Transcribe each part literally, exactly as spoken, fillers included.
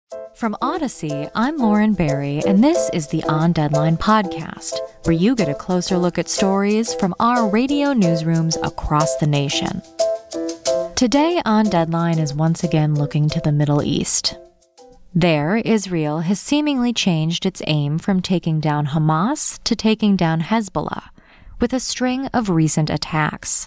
From Odyssey, I'm Lauren Barry, and this is the On Deadline podcast, where you get a closer look at stories from our radio newsrooms across the nation. Today, On Deadline is once again looking to the Middle East. There, Israel has seemingly changed its aim from taking down Hamas to taking down Hezbollah, with a string of recent attacks.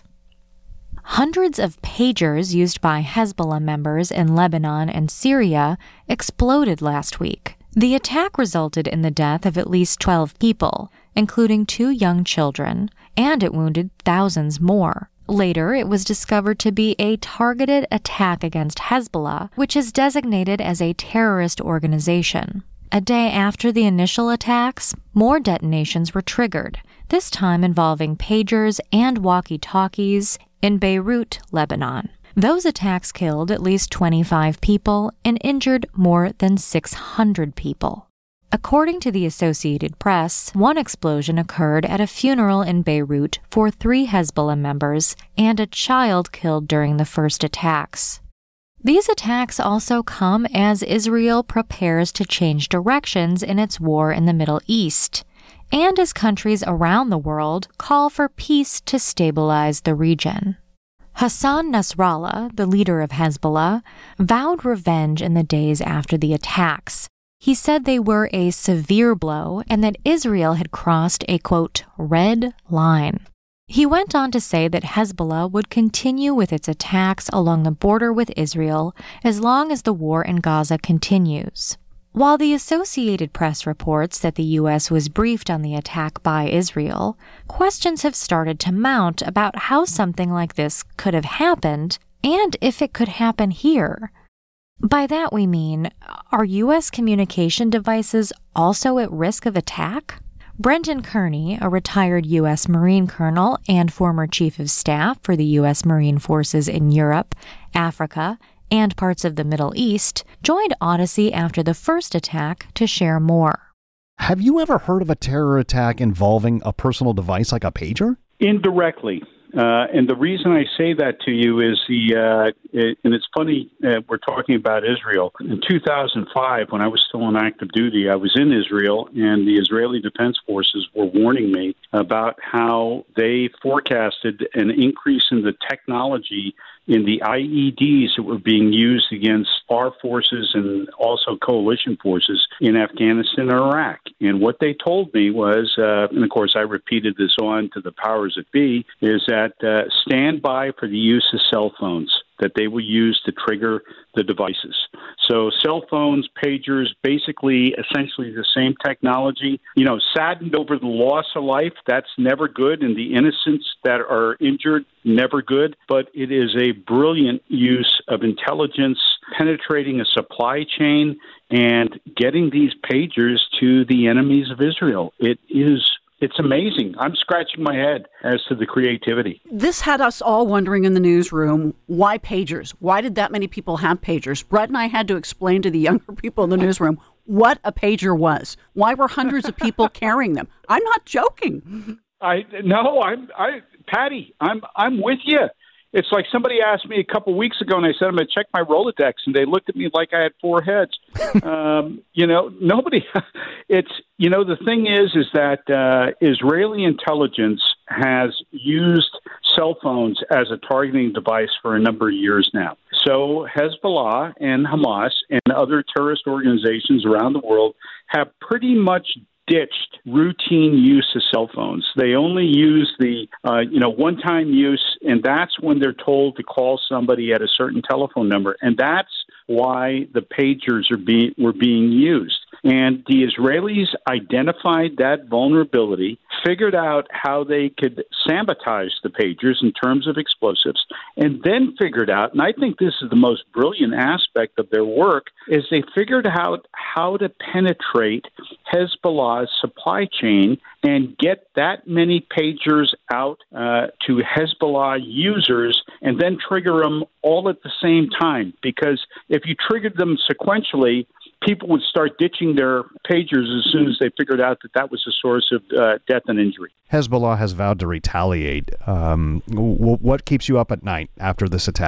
Hundreds of pagers used by Hezbollah members in Lebanon and Syria exploded last week. The attack resulted in the death of at least twelve people, including two young children, and it wounded thousands more. Later, it was discovered to be a targeted attack against Hezbollah, which is designated as a terrorist organization. A day after the initial attacks, more detonations were triggered, this time involving pagers and walkie-talkies in Beirut, Lebanon. Those attacks killed at least twenty-five people and injured more than six hundred people. According to the Associated Press, one explosion occurred at a funeral in Beirut for three Hezbollah members and a child killed during the first attacks. These attacks also come as Israel prepares to change directions in its war in the Middle East, and as countries around the world call for peace to stabilize the region. Hassan Nasrallah, the leader of Hezbollah, vowed revenge in the days after the attacks. He said they were a severe blow and that Israel had crossed a, quote, red line. He went on to say that Hezbollah would continue with its attacks along the border with Israel as long as the war in Gaza continues. While the Associated Press reports that the U S was briefed on the attack by Israel, questions have started to mount about how something like this could have happened and if it could happen here. By that we mean, are U S communication devices also at risk of attack? Brendan Kearney, a retired U S Marine colonel and former chief of staff for the U S Marine forces in Europe, Africa, and parts of the Middle East, joined Odyssey after the first attack to share more. Have you ever heard of a terror attack involving a personal device like a pager? Indirectly. Uh, and the reason I say that to you is the, uh, it, and it's funny, uh, we're talking about Israel. In two thousand five, when I was still on active duty, I was in Israel, and the Israeli Defense Forces were warning me about how they forecasted an increase in the technology in the I E Ds that were being used against our forces and also coalition forces in Afghanistan and Iraq. And what they told me was, uh, and of course I repeated this on to the powers that be, is that uh, stand by for the use of cell phones that they will use to trigger the devices. So cell phones, pagers, basically essentially the same technology. You know, saddened over the loss of life, that's never good, and the innocents that are injured, never good. But it is a brilliant use of intelligence, penetrating a supply chain, and getting these pagers to the enemies of Israel. It is It's amazing. I'm scratching my head as to the creativity. This had us all wondering in the newsroom, why pagers? Why did that many people have pagers? Brett and I had to explain to the younger people in the newsroom what a pager was. Why were hundreds of people carrying them? I'm not joking. I no, I'm I Patty, I'm I'm with you. It's like somebody asked me a couple weeks ago, and I said, I'm going to check my Rolodex, and they looked at me like I had four heads. um, you know, nobody, it's, you know, the thing is, is that uh, Israeli intelligence has used cell phones as a targeting device for a number of years now. So Hezbollah and Hamas and other terrorist organizations around the world have pretty much ditched routine use of cell phones. They only use the, uh, you know, one-time use, and that's when they're told to call somebody at a certain telephone number. And that's why the pagers are being were being used. And the Israelis identified that vulnerability, figured out how they could sabotage the pagers in terms of explosives, and then figured out, and I think this is the most brilliant aspect of their work, is they figured out how to penetrate Hezbollah's supply chain and get that many pagers out uh, to Hezbollah users and then trigger them all at the same time. Because if you triggered them sequentially, people would start ditching their pagers as soon as they figured out that that was the source of uh, death and injury. Hezbollah has vowed to retaliate. Um, w- what keeps you up at night after this attack?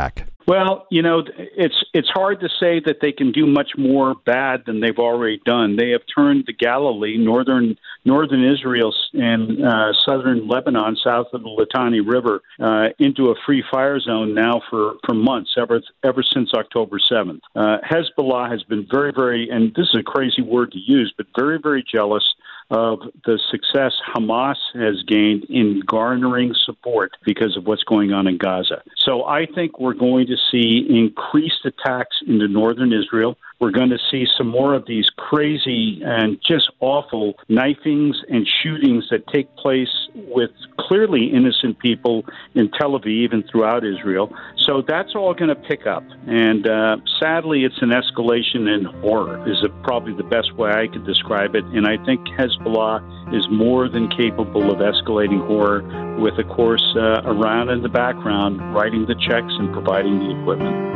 Well, you know, it's it's hard to say that they can do much more bad than they've already done. They have turned the Galilee, northern northern Israel, and uh, southern Lebanon, south of the Litani River, uh, into a free fire zone now for, for months, ever ever since October seventh. Uh, Hezbollah has been very, very, and this is a crazy word to use, but very, very jealous of the success Hamas has gained in garnering support because of what's going on in Gaza. So I think we're going to see increased attacks into northern Israel. We're going to see some more of these crazy and just awful knifings and shootings that take place with clearly innocent people in Tel Aviv and throughout Israel. So that's all going to pick up. And uh, sadly, it's an escalation in horror is a, probably the best way I could describe it. And I think Hezbollah is more than capable of escalating horror with, of course, uh, Iran in the background, writing the checks and providing the equipment.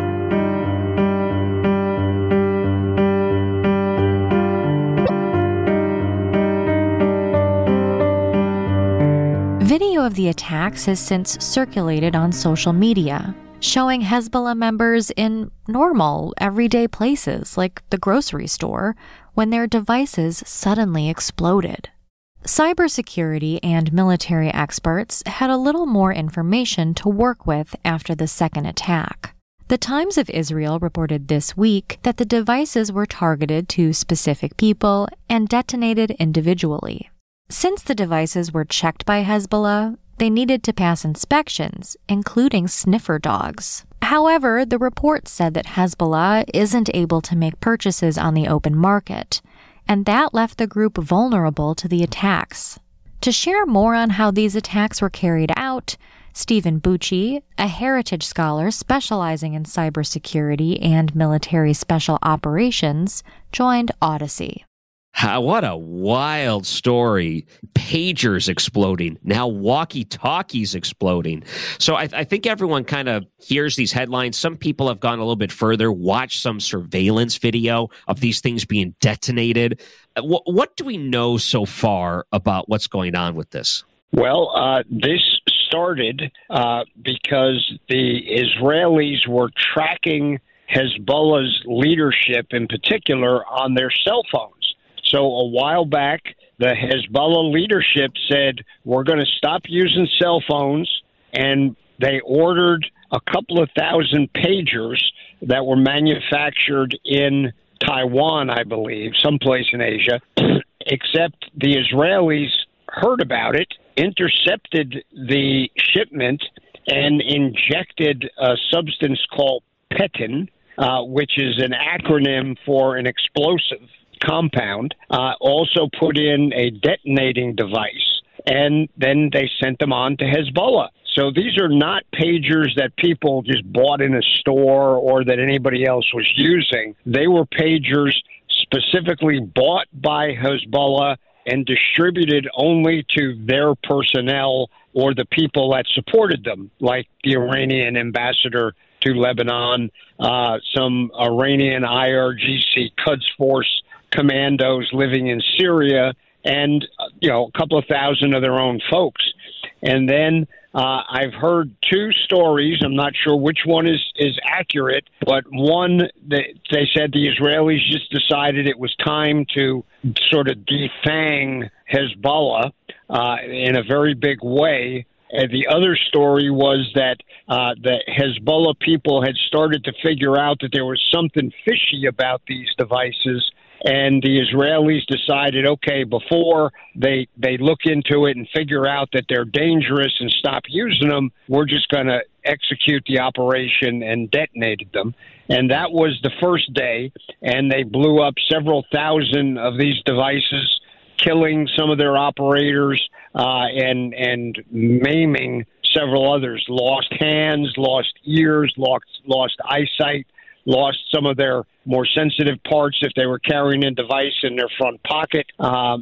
Video of the attacks has since circulated on social media, showing Hezbollah members in normal, everyday places like the grocery store when their devices suddenly exploded. Cybersecurity and military experts had a little more information to work with after the second attack. The Times of Israel reported this week that the devices were targeted to specific people and detonated individually. Since the devices were checked by Hezbollah, they needed to pass inspections, including sniffer dogs. However, the report said that Hezbollah isn't able to make purchases on the open market, and that left the group vulnerable to the attacks. To share more on how these attacks were carried out, Stephen Bucci, a heritage scholar specializing in cybersecurity and military special operations, joined Odyssey. How, what a wild story. Pagers exploding. Now walkie-talkies exploding. So I, I think everyone kind of hears these headlines. Some people have gone a little bit further, watched some surveillance video of these things being detonated. What, what do we know so far about what's going on with this? Well, uh, this started uh, because the Israelis were tracking Hezbollah's leadership in particular on their cell phones. So a while back, the Hezbollah leadership said, we're going to stop using cell phones, and they ordered a couple of thousand pagers that were manufactured in Taiwan, I believe, someplace in Asia, except the Israelis heard about it, intercepted the shipment, and injected a substance called Petin, uh, which is an acronym for an explosive compound, uh, also put in a detonating device, and then they sent them on to Hezbollah. So these are not pagers that people just bought in a store or that anybody else was using. They were pagers specifically bought by Hezbollah and distributed only to their personnel or the people that supported them, like the Iranian ambassador to Lebanon, uh, some Iranian I R G C Quds Force commandos living in Syria, and, you know, a couple of thousand of their own folks. And then uh, I've heard two stories. I'm not sure which one is, is accurate, but one, they, they said the Israelis just decided it was time to sort of defang Hezbollah uh, in a very big way. And the other story was that uh, the Hezbollah people had started to figure out that there was something fishy about these devices, and the Israelis decided, okay, before they they look into it and figure out that they're dangerous and stop using them, we're just going to execute the operation, and detonated them. And that was the first day, and they blew up several thousand of these devices, killing some of their operators uh, and and maiming several others. Lost hands, lost ears, lost lost eyesight, lost some of their more sensitive parts if they were carrying a device in their front pocket. Um,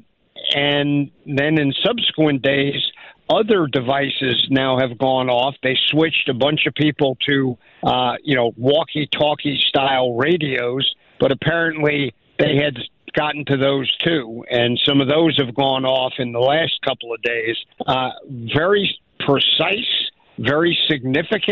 and then in subsequent days, other devices now have gone off. They switched a bunch of people to, uh, you know, walkie-talkie style radios, but apparently they had gotten to those too, and some of those have gone off in the last couple of days. Uh, very precise, very significant,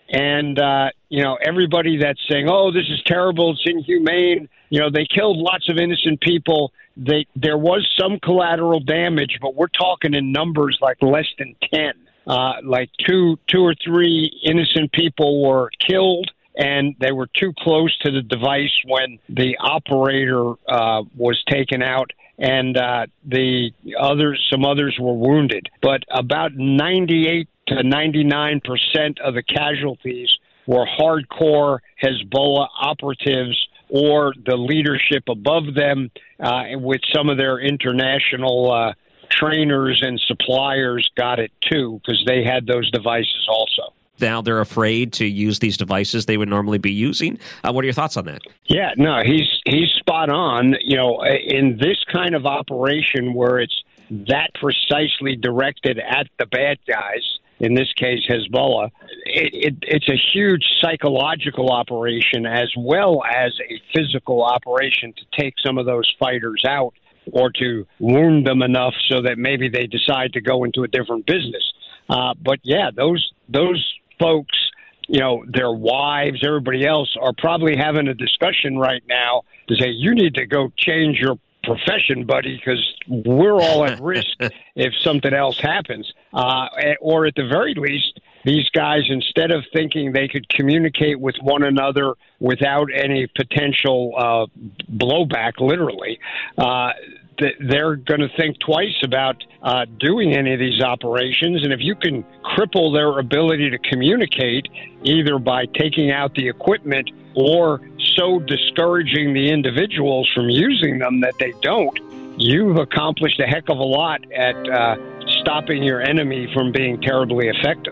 And, uh, you know, everybody that's saying, oh, this is terrible, it's inhumane, you know, they killed lots of innocent people. They, there was some collateral damage, but we're talking in numbers like less than ten. Uh, like two, two or three innocent people were killed, and they were too close to the device when the operator uh, was taken out, and uh, the others, some others were wounded. But about ninety-eight to ninety-nine percent of the casualties were hardcore Hezbollah operatives or the leadership above them, uh, with some of their international uh, trainers and suppliers got it too, because they had those devices also. Now they're afraid to use these devices they would normally be using. Uh, what are your thoughts on that? Yeah, no, he's he's spot on. You know, in this kind of operation where it's that precisely directed at the bad guys, in this case Hezbollah, it, it, it's a huge psychological operation as well as a physical operation to take some of those fighters out or to wound them enough so that maybe they decide to go into a different business. Uh, but yeah, those those folks, you know, their wives, everybody else are probably having a discussion right now to say, you need to go change your profession, buddy, because we're all at risk if something else happens. Uh, or at the very least, these guys, instead of thinking they could communicate with one another without any potential uh, blowback, literally, uh, they're going to think twice about uh, doing any of these operations. And if you can cripple their ability to communicate, either by taking out the equipment or so discouraging the individuals from using them that they don't, you've accomplished a heck of a lot at uh, stopping your enemy from being terribly effective.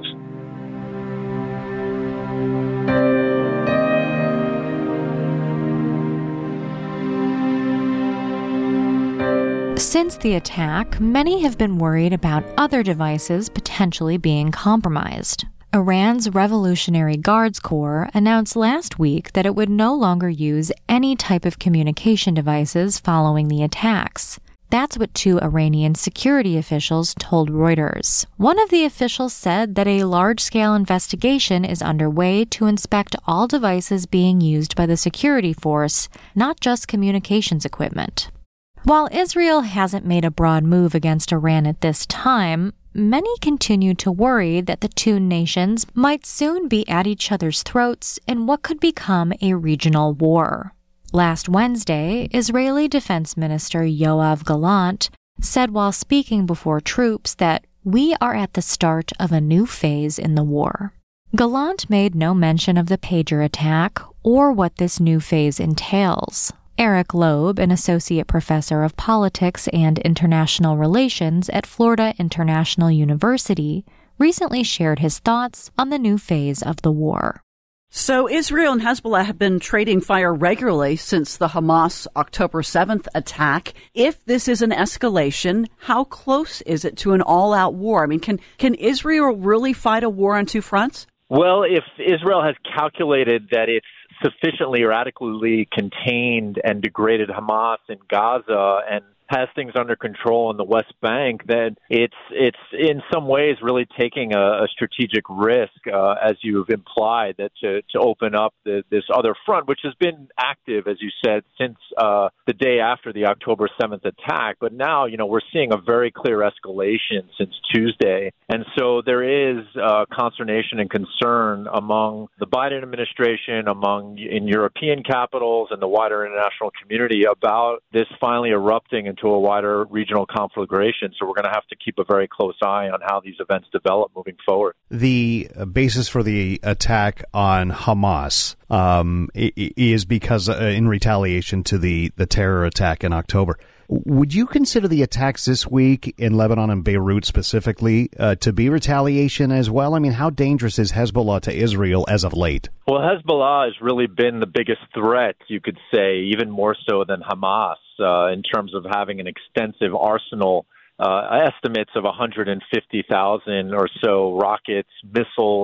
Since the attack, many have been worried about other devices potentially being compromised. Iran's Revolutionary Guards Corps announced last week that it would no longer use any type of communication devices following the attacks. That's what two Iranian security officials told Reuters. One of the officials said that a large-scale investigation is underway to inspect all devices being used by the security force, not just communications equipment. While Israel hasn't made a broad move against Iran at this time, many continue to worry that the two nations might soon be at each other's throats in what could become a regional war. Last Wednesday, Israeli Defense Minister Yoav Gallant said while speaking before troops that we are at the start of a new phase in the war. Gallant made no mention of the pager attack or what this new phase entails. Eric Loeb, an associate professor of politics and international relations at Florida International University, recently shared his thoughts on the new phase of the war. So Israel and Hezbollah have been trading fire regularly since the Hamas October seventh attack. If this is an escalation, how close is it to an all-out war? I mean, can can Israel really fight a war on two fronts? Well, if Israel has calculated that it's sufficiently or adequately contained and degraded Hamas in Gaza and has things under control in the West Bank, then it's it's in some ways really taking a, a strategic risk, uh, as you've implied, that to, to open up the, this other front, which has been active, as you said, since uh, the day after the October seventh attack. But now, you know, we're seeing a very clear escalation since Tuesday. And so there is uh, consternation and concern among the Biden administration, among in European capitals and the wider international community about this finally erupting into a wider regional conflagration. So we're going to have to keep a very close eye on how these events develop moving forward. The basis for the attack on Hamas um, is because uh, in retaliation to the, the terror attack in October. Would you consider the attacks this week in Lebanon and Beirut specifically uh, to be retaliation as well? I mean, how dangerous is Hezbollah to Israel as of late? Well, Hezbollah has really been the biggest threat, you could say, even more so than Hamas, uh, in terms of having an extensive arsenal, uh, estimates of one hundred fifty thousand or so rockets, missiles,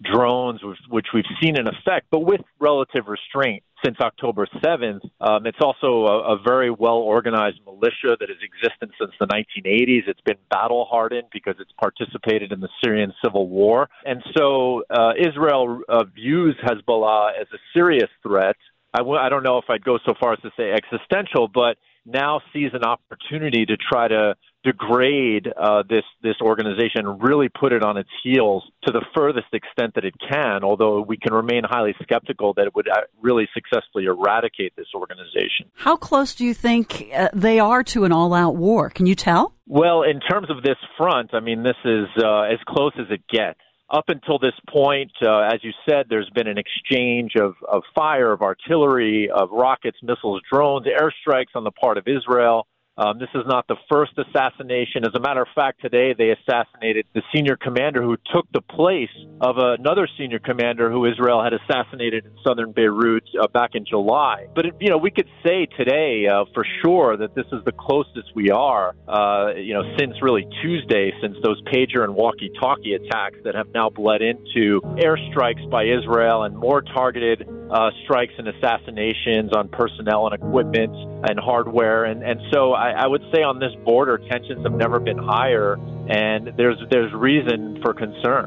drones, which, which we've seen in effect, but with relative restraint since October seventh. Um, it's also a, a very well-organized militia that has existed since the nineteen eighties. It's been battle-hardened because it's participated in the Syrian civil war. And so uh, Israel uh, views Hezbollah as a serious threat. I w- I don't know if I'd go so far as to say existential, but now sees an opportunity to try to degrade uh, this this organization and really put it on its heels to the furthest extent that it can, although we can remain highly skeptical that it would really successfully eradicate this organization. How close do you think uh, they are to an all-out war? Can you tell? Well, in terms of this front, I mean, this is uh, as close as it gets. Up until this point, uh, as you said, there's been an exchange of, of fire, of artillery, of rockets, missiles, drones, airstrikes on the part of Israel. Um, this is not the first assassination. As a matter of fact, today they assassinated the senior commander who took the place of another senior commander who Israel had assassinated in southern Beirut uh, back in July. But, it, you know, we could say today uh, for sure that this is the closest we are, uh, you know, since really Tuesday, since those pager and walkie-talkie attacks that have now bled into airstrikes by Israel and more targeted uh, strikes and assassinations on personnel and equipment and hardware. And, and so I, I would say on this border, tensions have never been higher, and there's there's reason for concern.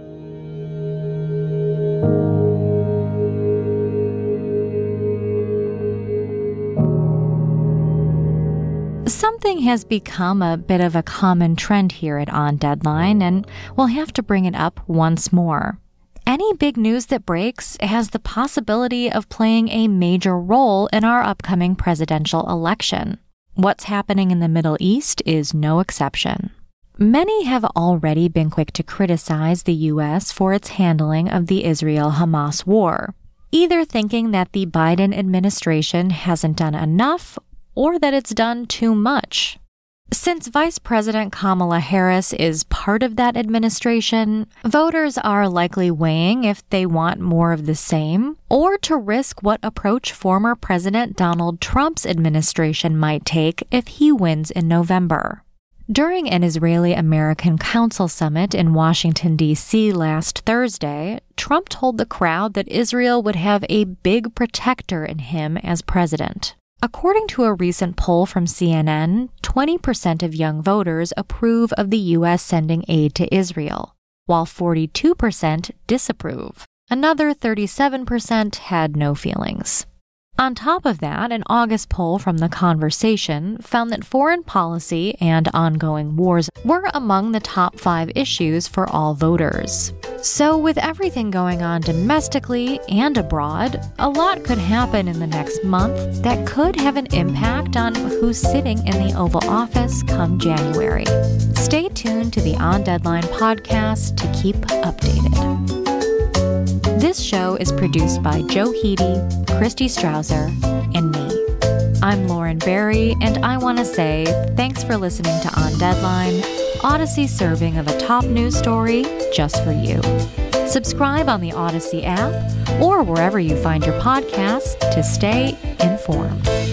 Something has become a bit of a common trend here at On Deadline, and we'll have to bring it up once more. Any big news that breaks has the possibility of playing a major role in our upcoming presidential election. What's happening in the Middle East is no exception. Many have already been quick to criticize the U S for its handling of the Israel-Hamas war, either thinking that the Biden administration hasn't done enough or that it's done too much. Since Vice President Kamala Harris is part of that administration, voters are likely weighing if they want more of the same or to risk what approach former President Donald Trump's administration might take if he wins in November. During an Israeli-American Council summit in Washington, D C last Thursday, Trump told the crowd that Israel would have a big protector in him as president. According to a recent poll from C N N, twenty percent of young voters approve of the U S sending aid to Israel, while forty-two percent disapprove. Another thirty-seven percent had no feelings. On top of that, an August poll from The Conversation found that foreign policy and ongoing wars were among the top five issues for all voters. So with everything going on domestically and abroad, a lot could happen in the next month that could have an impact on who's sitting in the Oval Office come January. Stay tuned to the On Deadline podcast to keep updated. This show is produced by Joe Heedy, Christy Strausser, and me. I'm Lauren Barry, and I want to say thanks for listening to On Deadline, Odyssey serving of a top news story just for you. Subscribe on the Odyssey app or wherever you find your podcasts to stay informed.